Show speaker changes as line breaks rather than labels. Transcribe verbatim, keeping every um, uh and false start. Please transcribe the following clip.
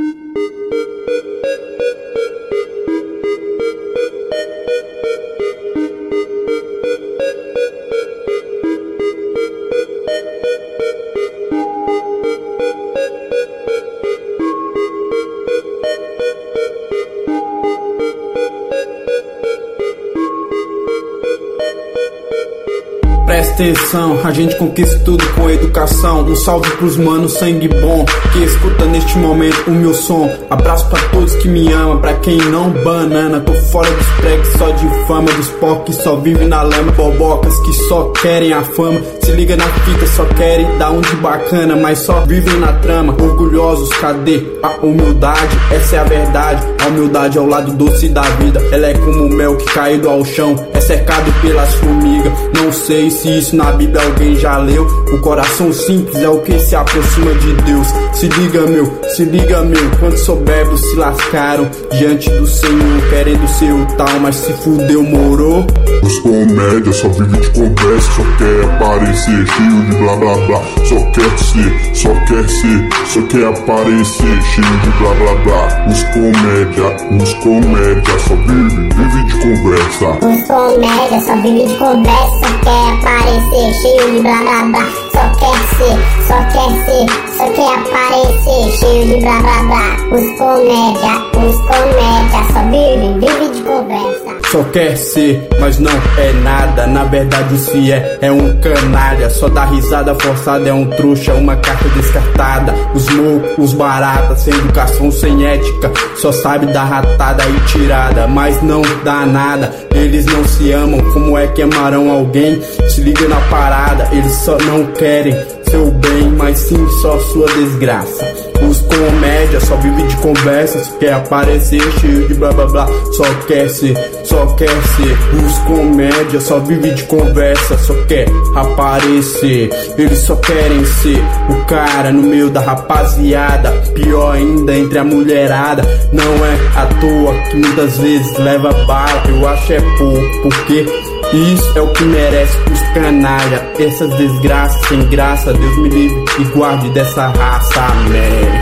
Presta atenção, a gente conquista tudo com educação. Um salve pros manos, sangue bom, que escuta neste momento o meu som. Abraço pra todos que me amam, pra quem não banana. Tô fora dos pregs, só de fama, dos pó que só vivem na lama. Bobocas que só querem a fama, se liga na fita, só querem dar um de bacana, mas só vivem na trama. Orgulhosos, cadê a humildade? Essa é a verdade, a humildade é o lado doce da vida. Ela é como o mel que caído ao chão, é cercado pelas formigas. Não sei se isso na Bíblia alguém já leu. O coração simples é o que se aproxima de Deus. Se liga meu, se liga meu, quantos soberbos se lascaram diante do Senhor, querendo ser o tal, mas se fudeu, morou.
Os comédia só vive de conversa, só quer aparecer, cheio de blá blá blá. Só quer ser, só quer ser, só quer aparecer, cheio de blá blá blá. Os comédia, os comédia só vive, vive de conversa.
Os comédia só vive de conversa, só quer aparecer, cheio de blá blá blá. Só quer ser, só quer ser, só quer aparecer, cheio de blá blá blá. Os comédia, os comédia só vive, vive de conversa.
Só quer ser, mas não é nada. Na verdade se é, é um canalha. Só dá risada forçada, é um trouxa, uma carta descartada. Os mocos, os baratas, sem educação, sem ética, só sabe dar ratada e tirada, mas não dá nada. Eles não se amam, como é que amarão alguém? Se liga na parada, eles só não querem seu bem, mas sim só sua desgraça. Os comédia só vive de conversa, só quer aparecer, cheio de blá blá blá. Só quer ser, só quer ser. Os comédia só vive de conversa, só quer aparecer. Eles só querem ser o cara no meio da rapaziada, pior ainda entre a mulherada. Não é à toa que muitas vezes leva bala, eu acho é pouco, porque isso é o que merece os canalha. Essas desgraças sem graça, Deus me livre e guarde dessa raça, amém.